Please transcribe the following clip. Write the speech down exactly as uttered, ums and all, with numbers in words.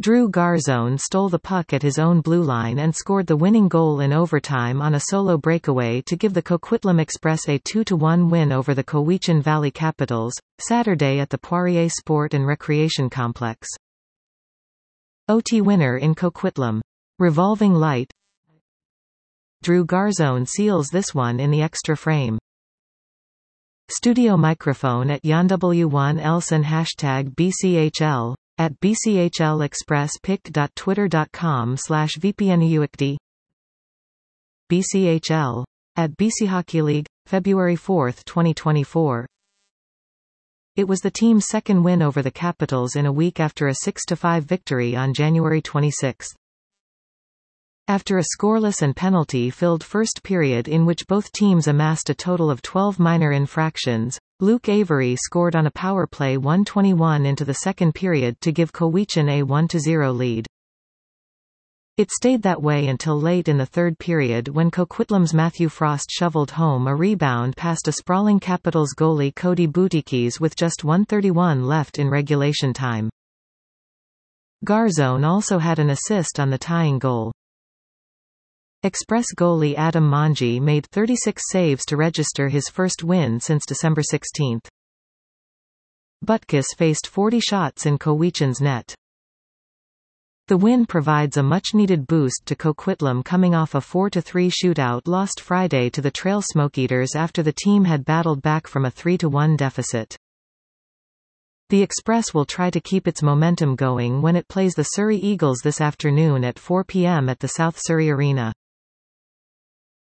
Drew Garzone stole the puck at his own blue line and scored the winning goal in overtime on a solo breakaway to give the Coquitlam Express a two to one win over the Cowichan Valley Capitals, Saturday at the Poirier Sport and Recreation Complex. O T winner in Coquitlam. Revolving light. Drew Garzone seals this one in the extra frame. Studio microphone at Jan W one Elson hashtag B C H L. At B C H L Express pic dot twitter dot com slash V P N U I C D. B C H L. At B C Hockey League, February fourth twenty twenty-four. It was the team's second win over the Capitals in a week after a six to five victory on January twenty-sixth. After a scoreless and penalty-filled first period in which both teams amassed a total of twelve minor infractions, Luke Avery scored on a power play one twenty-one into the second period to give Cowichan a one to zero lead. It stayed that way until late in the third period when Coquitlam's Matthew Frost shoveled home a rebound past a sprawling Capitals goalie Cody Boutikis with just one thirty-one left in regulation time. Garzone also had an assist on the tying goal. Express goalie Adam Manji made thirty-six saves to register his first win since December sixteenth. Butkus faced forty shots in Cowichan's net. The win provides a much-needed boost to Coquitlam coming off a four to three shootout lost Friday to the Trail Smokeaters after the team had battled back from a three to one deficit. The Express will try to keep its momentum going when it plays the Surrey Eagles this afternoon at four p m at the South Surrey Arena.